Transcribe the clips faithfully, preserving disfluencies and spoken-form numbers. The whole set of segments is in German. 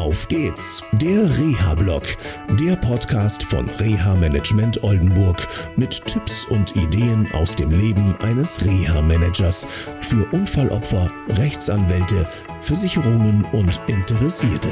Auf geht's, der Reha-Blog, der Podcast von Reha Management Oldenburg mit Tipps und Ideen aus dem Leben eines Reha-Managers für Unfallopfer, Rechtsanwälte, Versicherungen und Interessierte.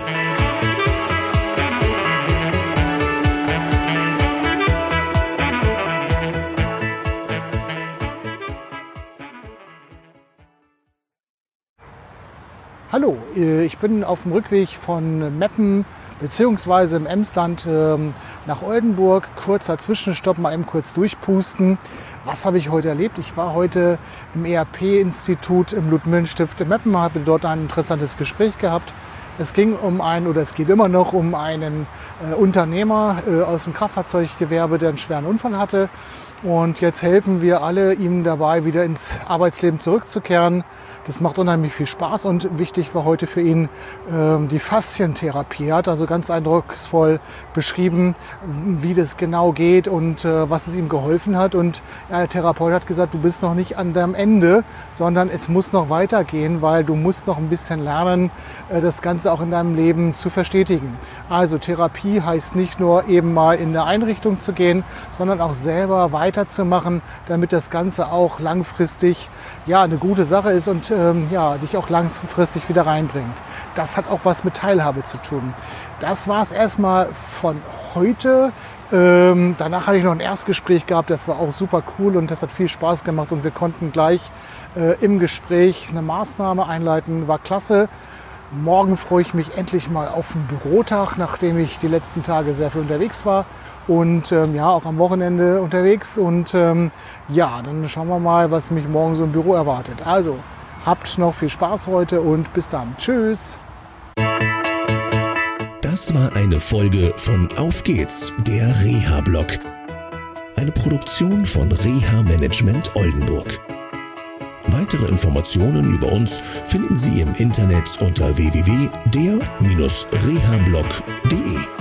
Hallo, ich bin auf dem Rückweg von Meppen bzw. im Emsland nach Oldenburg. Kurzer Zwischenstopp, mal eben kurz durchpusten. Was habe ich heute erlebt? Ich war heute im E R P-Institut im Ludmillenstift in Meppen, habe dort ein interessantes Gespräch gehabt. Es ging um einen, oder es geht immer noch um einen äh, Unternehmer äh, aus dem Kraftfahrzeuggewerbe, der einen schweren Unfall hatte. Und jetzt helfen wir alle ihm dabei, wieder ins Arbeitsleben zurückzukehren. Das macht unheimlich viel Spaß und wichtig war heute für ihn ähm, die Faszientherapie. Er hat also ganz eindrucksvoll beschrieben, wie das genau geht und äh, was es ihm geholfen hat. Und ja, der Therapeut hat gesagt, du bist noch nicht an deinem Ende, sondern es muss noch weitergehen, weil du musst noch ein bisschen lernen, äh, das Ganze auch in deinem Leben zu verstetigen. Also Therapie heißt nicht nur eben mal in eine Einrichtung zu gehen, sondern auch selber weiterzumachen, damit das Ganze auch langfristig ja eine gute Sache ist und ähm, ja dich auch langfristig wieder reinbringt. Das hat auch was mit Teilhabe zu tun. Das war es erstmal von heute. Ähm, danach hatte ich noch ein Erstgespräch gehabt, das war auch super cool und das hat viel Spaß gemacht und wir konnten gleich äh, im Gespräch eine Maßnahme einleiten, war klasse. Morgen freue ich mich endlich mal auf den Bürotag, nachdem ich die letzten Tage sehr viel unterwegs war und ähm, ja, auch am Wochenende unterwegs. Und ähm, ja, dann schauen wir mal, was mich morgen so im Büro erwartet. Also, habt noch viel Spaß heute und bis dann. Tschüss! Das war eine Folge von Auf geht's, der Reha-Blog. Eine Produktion von Reha Management Oldenburg. Weitere Informationen über uns finden Sie im Internet unter w w w punkt der Bindestrich reha blog punkt de.